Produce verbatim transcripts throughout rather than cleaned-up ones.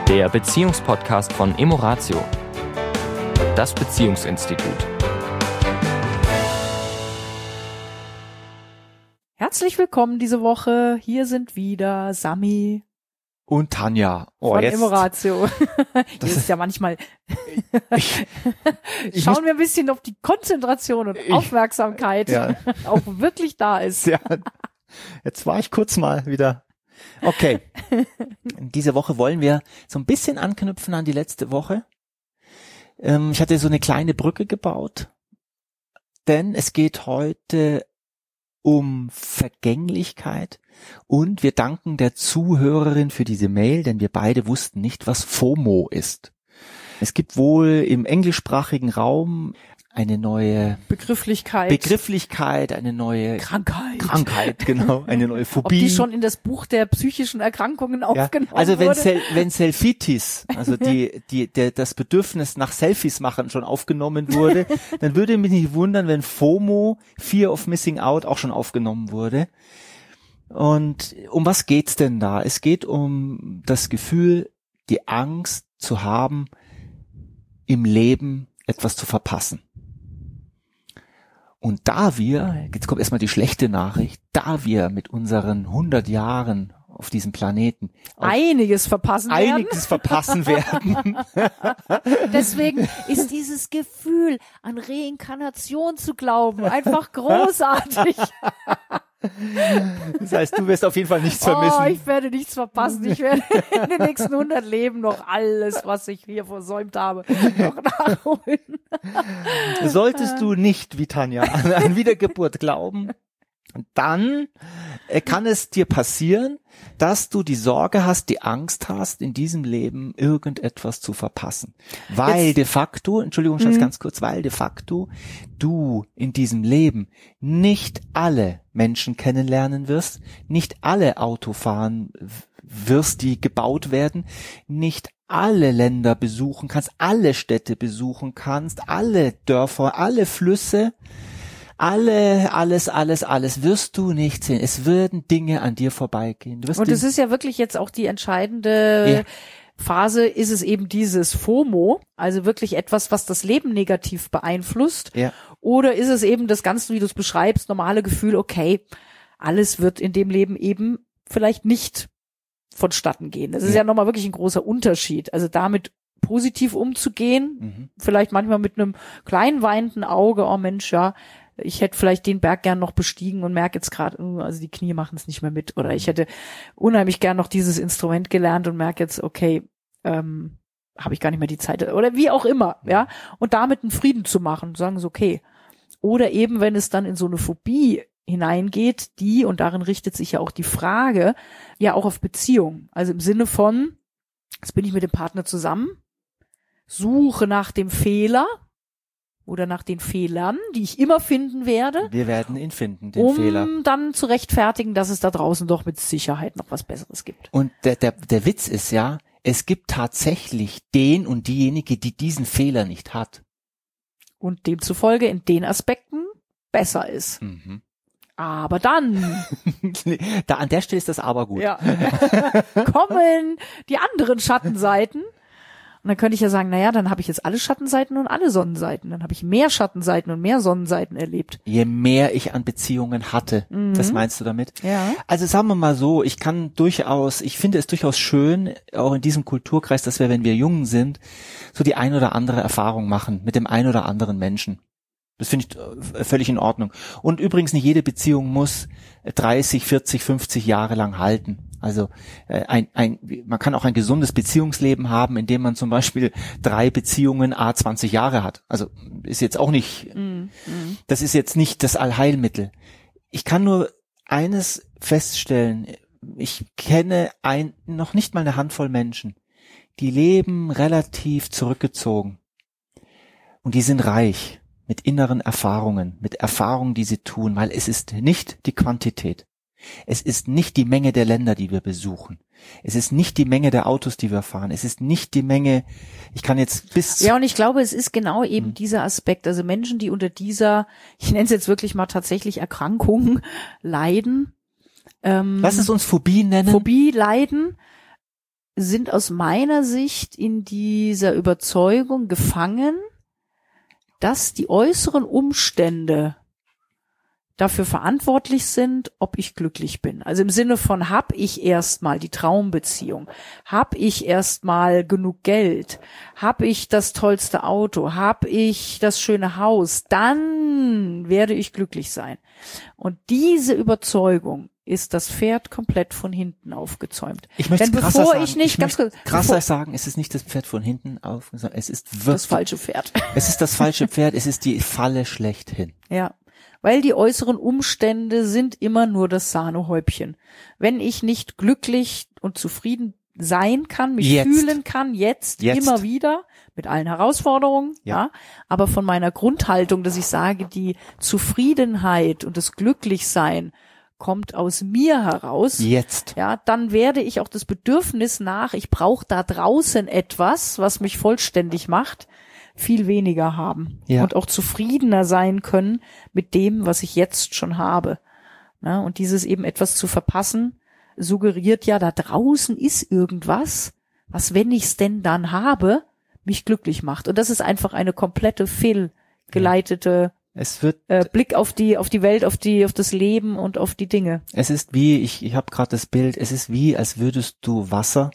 der Beziehungspodcast von Emoratio, das Beziehungsinstitut. Herzlich willkommen diese Woche. Hier sind wieder Sami und Tanja. Oh, von jetzt. Emoratio. Das ist ja manchmal. ich, ich Schauen wir ein bisschen, ob die Konzentration und ich, Aufmerksamkeit ja. auch wirklich da ist. Ja, jetzt war ich kurz mal wieder. Okay. Diese Woche wollen wir so ein bisschen anknüpfen an die letzte Woche. Ähm, ich hatte so eine kleine Brücke gebaut, denn es geht heute um Vergänglichkeit und wir danken der Zuhörerin für diese Mail, denn wir beide wussten nicht, was FOMO ist. Es gibt wohl im englischsprachigen Raum eine neue Begrifflichkeit, Begrifflichkeit, eine neue Krankheit, Krankheit, genau, eine neue Phobie. Ob die schon in das Buch der psychischen Erkrankungen aufgenommen ja, also wenn wurde? Sel- wenn Selfitis, also die die der das Bedürfnis nach Selfies machen schon aufgenommen wurde, dann würde mich nicht wundern, wenn FOMO, Fear of Missing Out, auch schon aufgenommen wurde. Und um was geht's denn da? Es geht um das Gefühl, die Angst zu haben, im Leben etwas zu verpassen. Und da wir, jetzt kommt erstmal die schlechte Nachricht, da wir mit unseren hundert Jahren auf diesem Planeten einiges verpassen werden. Einiges verpassen werden. Deswegen ist dieses Gefühl, an Reinkarnation zu glauben, einfach großartig. Das heißt, du wirst auf jeden Fall nichts vermissen. Oh, ich werde nichts verpassen. Ich werde in den nächsten hundert Leben noch alles, was ich hier versäumt habe, noch nachholen. Solltest du nicht, wie Tanja, an Wiedergeburt glauben, dann kann es dir passieren, dass du die Sorge hast, die Angst hast, in diesem Leben irgendetwas zu verpassen. Weil Jetzt, de facto, Entschuldigung, Schatz, ganz kurz, weil de facto du in diesem Leben nicht alle Menschen kennenlernen wirst, nicht alle Auto fahren wirst, die gebaut werden, nicht alle Länder besuchen kannst, alle Städte besuchen kannst, alle Dörfer, alle Flüsse, Alle, alles, alles, alles wirst du nicht sehen. Es würden Dinge an dir vorbeigehen. Du wirst Und es ist ja wirklich jetzt auch die entscheidende ja. Phase, ist es eben dieses FOMO, also wirklich etwas, was das Leben negativ beeinflusst. Ja. Oder ist es eben das Ganze, wie du es beschreibst, normale Gefühl, okay, alles wird in dem Leben eben vielleicht nicht vonstatten gehen. Das ist ja, ja nochmal wirklich ein großer Unterschied. Also damit positiv umzugehen, mhm. vielleicht manchmal mit einem kleinen weinenden Auge, oh Mensch, ja, ich hätte vielleicht den Berg gern noch bestiegen und merke jetzt gerade, also die Knie machen es nicht mehr mit. Oder ich hätte unheimlich gern noch dieses Instrument gelernt und merke jetzt, okay, ähm, habe ich gar nicht mehr die Zeit. Oder wie auch immer, ja. Und damit einen Frieden zu machen, sagen so, okay. Oder eben, wenn es dann in so eine Phobie hineingeht, die, und darin richtet sich ja auch die Frage, ja auch auf Beziehung. Also im Sinne von, jetzt bin ich mit dem Partner zusammen, suche nach dem Fehler, oder nach den Fehlern, die ich immer finden werde. Wir werden ihn finden, den um Fehler. Um dann zu rechtfertigen, dass es da draußen doch mit Sicherheit noch was Besseres gibt. Und der, der, der Witz ist ja, es gibt tatsächlich den und diejenige, die diesen Fehler nicht hat. Und demzufolge in den Aspekten besser ist. Mhm. Aber dann. da an der Stelle ist das aber gut. Ja. Kommen die anderen Schattenseiten. Und dann könnte ich ja sagen, naja, dann habe ich jetzt alle Schattenseiten und alle Sonnenseiten. Dann habe ich mehr Schattenseiten und mehr Sonnenseiten erlebt. Je mehr ich an Beziehungen hatte, mhm. das meinst du damit? Ja. Also sagen wir mal so, ich kann durchaus, ich finde es durchaus schön, auch in diesem Kulturkreis, dass wir, wenn wir jung sind, so die ein oder andere Erfahrung machen mit dem ein oder anderen Menschen. Das finde ich völlig in Ordnung. Und übrigens, nicht jede Beziehung muss dreißig, vierzig, fünfzig Jahre lang halten. Also äh, ein, ein, man kann auch ein gesundes Beziehungsleben haben, indem man zum Beispiel drei Beziehungen à zwanzig Jahre hat. Also ist jetzt auch nicht, mm, mm. das ist jetzt nicht das Allheilmittel. Ich kann nur eines feststellen, ich kenne ein, noch nicht mal eine Handvoll Menschen, die leben relativ zurückgezogen und die sind reich mit inneren Erfahrungen, mit Erfahrungen, die sie tun, weil es ist nicht die Quantität. Es ist nicht die Menge der Länder, die wir besuchen. Es ist nicht die Menge der Autos, die wir fahren. Es ist nicht die Menge, ich kann jetzt bis... Ja, und ich glaube, es ist genau eben mhm. dieser Aspekt. Also Menschen, die unter dieser, ich nenne es jetzt wirklich mal tatsächlich Erkrankung leiden. Ähm, Lass es uns Phobie nennen. Phobie leiden, sind aus meiner Sicht in dieser Überzeugung gefangen, dass die äußeren Umstände dafür verantwortlich sind, ob ich glücklich bin. Also im Sinne von, hab ich erstmal die Traumbeziehung, hab ich erstmal genug Geld, hab ich das tollste Auto, hab ich das schöne Haus, dann werde ich glücklich sein. Und diese Überzeugung ist das Pferd komplett von hinten aufgezäumt. Ich möchte Denn krasser bevor sagen, ich nicht ich ganz kurz, krasser bevor, sagen, es ist nicht das Pferd von hinten aufgezäumt, es ist wirklich das falsche Pferd. Es ist das falsche Pferd, es ist die Falle schlechthin. Ja. Weil die äußeren Umstände sind immer nur das Sahnehäubchen. Wenn ich nicht glücklich und zufrieden sein kann, mich Jetzt. fühlen kann, jetzt, Jetzt. immer wieder, mit allen Herausforderungen, ja. Ja. aber von meiner Grundhaltung, dass ich sage, die Zufriedenheit und das Glücklichsein kommt aus mir heraus, Jetzt. ja, dann werde ich auch das Bedürfnis nach, ich brauche da draußen etwas, was mich vollständig macht, viel weniger haben Ja. und auch zufriedener sein können mit dem, was ich jetzt schon habe. Na, und dieses eben etwas zu verpassen, suggeriert ja, da draußen ist irgendwas, was, wenn ich es denn dann habe, mich glücklich macht. Und das ist einfach eine komplette fehlgeleitete Es wird äh, Blick auf die auf die Welt, auf die auf das Leben und auf die Dinge. Es ist wie, ich, ich habe gerade das Bild, es ist wie, als würdest du Wasser,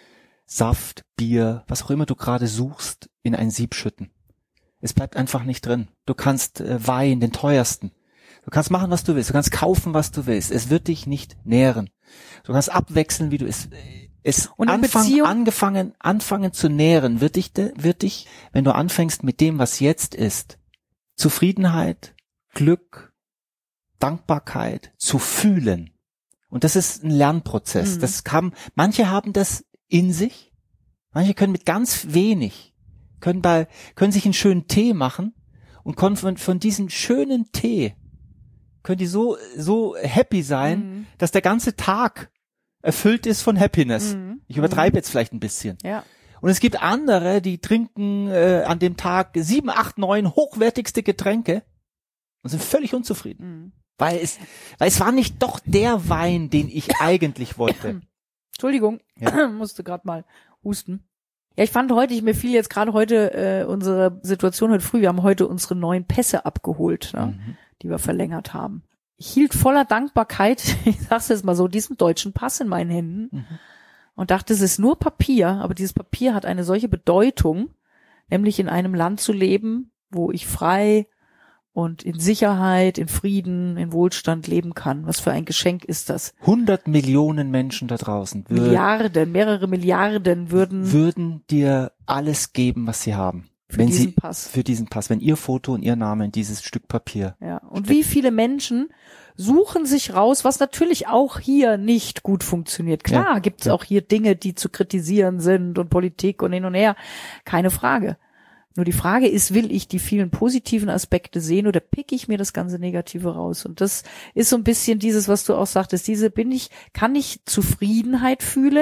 Saft, Bier, was auch immer du gerade suchst, in ein Sieb schütten. Es bleibt einfach nicht drin. Du kannst äh, Wein, den teuersten. Du kannst machen, was du willst. Du kannst kaufen, was du willst. Es wird dich nicht nähren. Du kannst abwechseln, wie du es es Und in anfang, Beziehung- angefangen anfangen zu nähren, wird dich de, wird dich, wenn du anfängst mit dem, was jetzt ist, Zufriedenheit, Glück, Dankbarkeit zu fühlen. Und das ist ein Lernprozess. Mhm. Das haben, manche haben das in sich. Manche können mit ganz wenig, können bei, können sich einen schönen Tee machen und können von, von diesem schönen Tee, können die so, so happy sein, Mhm. dass der ganze Tag erfüllt ist von Happiness. Mhm. Ich übertreibe jetzt vielleicht ein bisschen. Ja. Und es gibt andere, die trinken äh, an dem Tag sieben, acht, neun hochwertigste Getränke und sind völlig unzufrieden. Mhm. Weil es, weil es war nicht doch der Wein, den ich eigentlich wollte. Entschuldigung, Ja. musste gerade mal husten. Ja, ich fand heute, ich mir fiel jetzt gerade heute äh, unsere Situation heute früh, wir haben heute unsere neuen Pässe abgeholt, ne, Mhm. die wir verlängert haben. Ich hielt voller Dankbarkeit, ich sag's jetzt mal so, diesen deutschen Pass in meinen Händen Mhm. und dachte, es ist nur Papier, aber dieses Papier hat eine solche Bedeutung, nämlich in einem Land zu leben, wo ich frei und in Sicherheit, in Frieden, in Wohlstand leben kann. Was für ein Geschenk ist das? hundert Millionen Menschen da draußen würden, Milliarden, mehrere Milliarden würden würden dir alles geben, was sie haben. für wenn diesen sie, Pass. Für diesen Pass. Wenn ihr Foto und ihr Name in dieses Stück Papier. Ja. Und wie viele Menschen suchen sich raus, was natürlich auch hier nicht gut funktioniert. Klar, Ja, gibt's ja. auch hier Dinge, die zu kritisieren sind und Politik und hin und her. Keine Frage. Nur die Frage ist, will ich die vielen positiven Aspekte sehen oder pick ich mir das ganze Negative raus? Und das ist so ein bisschen dieses, was du auch sagtest, diese bin ich, kann ich Zufriedenheit fühlen?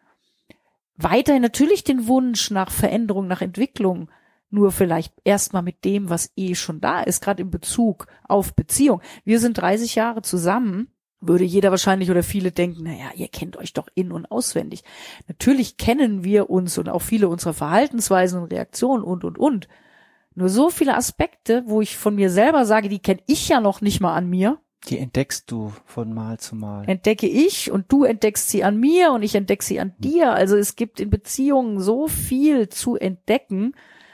Weiterhin natürlich den Wunsch nach Veränderung, nach Entwicklung, nur vielleicht erstmal mit dem, was eh schon da ist, gerade in Bezug auf Beziehung. Wir sind dreißig Jahre zusammen, würde jeder wahrscheinlich oder viele denken, naja, ihr kennt euch doch in- und auswendig. Natürlich kennen wir uns und auch viele unserer Verhaltensweisen und Reaktionen und, und, und. Nur so viele Aspekte, wo ich von mir selber sage, die kenne ich ja noch nicht mal an mir, Die entdeckst du von Mal zu Mal. entdecke ich und du entdeckst sie an mir und ich entdecke sie an dir. Also es gibt in Beziehungen so viel zu entdecken.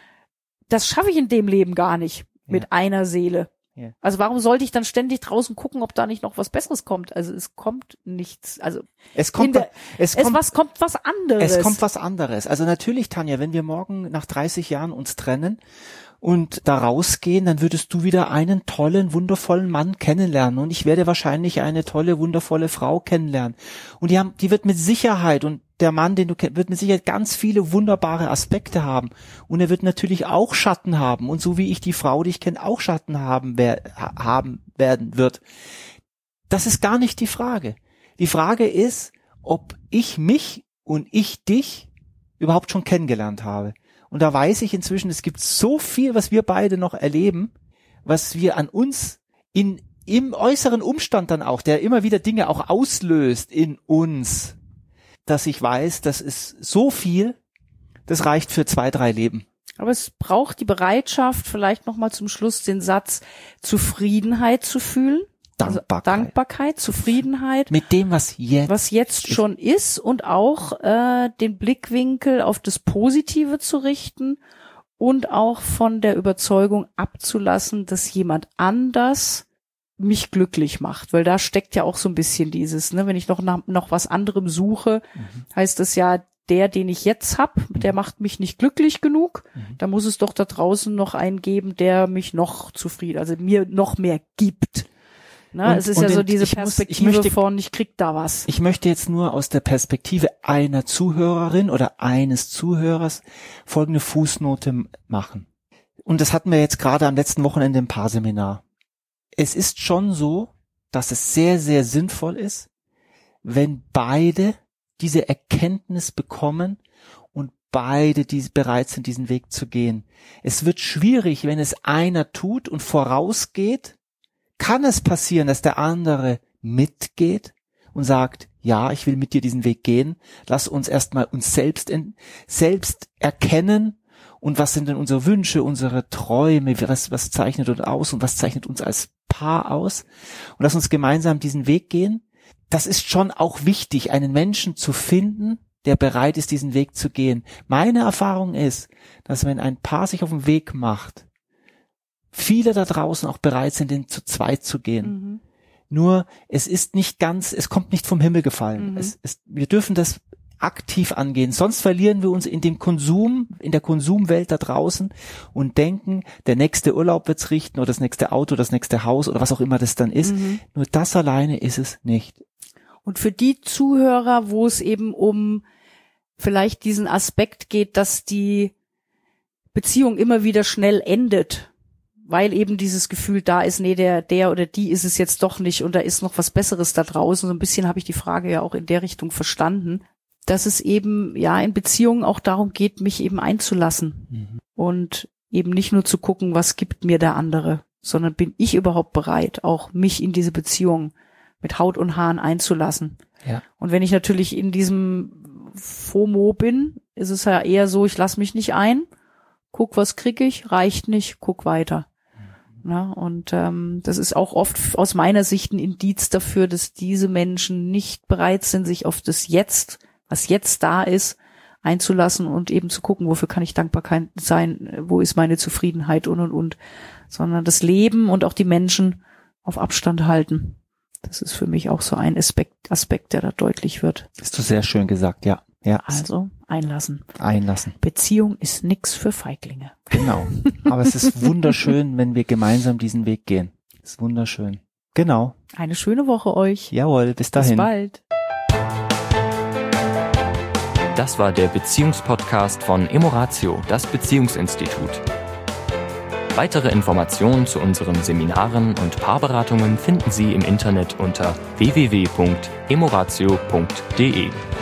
Das schaffe ich in dem Leben gar nicht mit Ja. einer Seele. Ja. Also warum sollte ich dann ständig draußen gucken, ob da nicht noch was Besseres kommt? Also es kommt nichts. Also Es in kommt, der, es es kommt, was kommt was anderes. es kommt was anderes. Also natürlich, Tanja, wenn wir morgen nach dreißig Jahren uns trennen und da rausgehen, dann würdest du wieder einen tollen, wundervollen Mann kennenlernen und ich werde wahrscheinlich eine tolle, wundervolle Frau kennenlernen. Und die haben, die wird mit Sicherheit und der Mann, den du kennst, wird mit Sicherheit ganz viele wunderbare Aspekte haben. Und er wird natürlich auch Schatten haben. Und so wie ich die Frau, die ich kenne, auch Schatten haben, wer, haben werden wird. Das ist gar nicht die Frage. Die Frage ist, ob ich mich und ich dich überhaupt schon kennengelernt habe. Und da weiß ich inzwischen, es gibt so viel, was wir beide noch erleben, was wir an uns in, im äußeren Umstand dann auch, der immer wieder Dinge auch auslöst in uns, dass ich weiß, das ist so viel, das reicht für zwei, drei Leben. Aber es braucht die Bereitschaft, vielleicht nochmal zum Schluss den Satz, Zufriedenheit zu fühlen. Dankbarkeit. Also Dankbarkeit, Zufriedenheit. Mit dem, was jetzt, was jetzt ist. schon ist und auch äh, den Blickwinkel auf das Positive zu richten und auch von der Überzeugung abzulassen, dass jemand anders mich glücklich macht, weil da steckt ja auch so ein bisschen dieses, ne, wenn ich noch nach noch was anderem suche, mhm. heißt das ja, der, den ich jetzt hab, der macht mich nicht glücklich genug, mhm. da muss es doch da draußen noch einen geben, der mich noch zufrieden, also mir noch mehr gibt. Na, und, es ist ja so diese Perspektive muss, ich möchte, von, ich krieg da was. Ich möchte jetzt nur aus der Perspektive einer Zuhörerin oder eines Zuhörers folgende Fußnote machen. Und das hatten wir jetzt gerade am letzten Wochenende im Paarseminar. Es ist schon so, dass es sehr, sehr sinnvoll ist, wenn beide diese Erkenntnis bekommen und beide die bereit sind, diesen Weg zu gehen. Es wird schwierig, wenn es einer tut und vorausgeht. Kann es passieren, dass der andere mitgeht und sagt, ja, ich will mit dir diesen Weg gehen. Lass uns erstmal uns selbst, in, selbst erkennen. Und was sind denn unsere Wünsche, unsere Träume? Was, was zeichnet uns aus und was zeichnet uns als Paar aus? Und lass uns gemeinsam diesen Weg gehen. Das ist schon auch wichtig, einen Menschen zu finden, der bereit ist, diesen Weg zu gehen. Meine Erfahrung ist, dass wenn ein Paar sich auf den Weg macht, viele da draußen auch bereit sind, den zu zweit zu gehen. Mhm. Nur, es ist nicht ganz, es kommt nicht vom Himmel gefallen. Mhm. Es, es, wir dürfen das aktiv angehen, sonst verlieren wir uns in dem Konsum, in der Konsumwelt da draußen und denken, der nächste Urlaub wird's richten oder das nächste Auto, das nächste Haus oder was auch immer das dann ist. Mhm. Nur das alleine ist es nicht. Und für die Zuhörer, wo es eben um vielleicht diesen Aspekt geht, dass die Beziehung immer wieder schnell endet, weil eben dieses Gefühl da ist, nee, der, der oder die ist es jetzt doch nicht und da ist noch was Besseres da draußen. So ein bisschen habe ich die Frage ja auch in der Richtung verstanden, dass es eben ja in Beziehungen auch darum geht, mich eben einzulassen mhm. und eben nicht nur zu gucken, was gibt mir der andere, sondern bin ich überhaupt bereit, auch mich in diese Beziehung mit Haut und Haaren einzulassen. Ja. Und wenn ich natürlich in diesem FOMO bin, ist es ja eher so, ich lasse mich nicht ein, guck, was krieg ich, reicht nicht, guck weiter. Mhm. Ja, und ähm, das ist auch oft aus meiner Sicht ein Indiz dafür, dass diese Menschen nicht bereit sind, sich auf das Jetzt, was jetzt da ist, einzulassen und eben zu gucken, wofür kann ich dankbar sein, wo ist meine Zufriedenheit und und und, sondern das Leben und auch die Menschen auf Abstand halten. Das ist für mich auch so ein Aspekt, Aspekt, der da deutlich wird. Hast du sehr schön gesagt, ja. Ja. Also einlassen. Einlassen. Beziehung ist nix für Feiglinge. Genau. Aber es ist wunderschön, wenn wir gemeinsam diesen Weg gehen. Es ist wunderschön. Genau. Eine schöne Woche euch. Jawohl, bis dahin. Bis bald. Das war der Beziehungspodcast von Emoratio, das Beziehungsinstitut. Weitere Informationen zu unseren Seminaren und Paarberatungen finden Sie im Internet unter w w w punkt emoratio punkt d e.